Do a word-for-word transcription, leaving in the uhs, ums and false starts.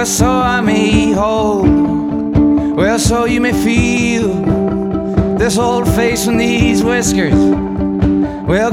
Well, so I may hold, well, so you may feel this old face and these whiskers. Well,